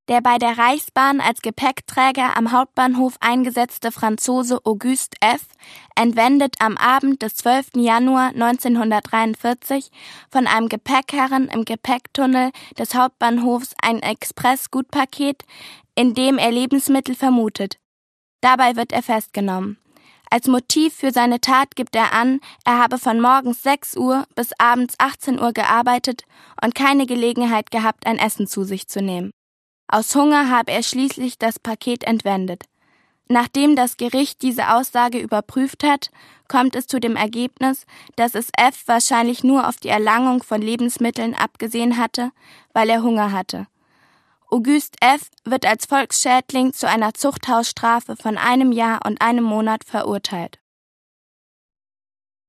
Der bei der Reichsbahn als Gepäckträger am Hauptbahnhof eingesetzte Franzose Auguste F. entwendet am Abend des 12. Januar 1943 von einem Gepäckherren im Gepäcktunnel des Hauptbahnhofs ein Express-Gutpaket, in dem er Lebensmittel vermutet. Dabei wird er festgenommen. Als Motiv für seine Tat gibt er an, er habe von morgens 6 Uhr bis abends 18 Uhr gearbeitet und keine Gelegenheit gehabt, ein Essen zu sich zu nehmen. Aus Hunger habe er schließlich das Paket entwendet. Nachdem das Gericht diese Aussage überprüft hat, kommt es zu dem Ergebnis, dass es F. wahrscheinlich nur auf die Erlangung von Lebensmitteln abgesehen hatte, weil er Hunger hatte. Auguste F. wird als Volksschädling zu einer Zuchthausstrafe von 1 Jahr und 1 Monat verurteilt.